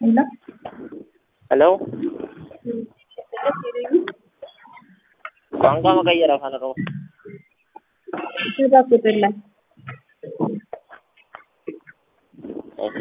እና ሄሎ ቋንቋ መቀየር አፋን ኦሮሞ ከዛ ቁጥር ላይ እሺ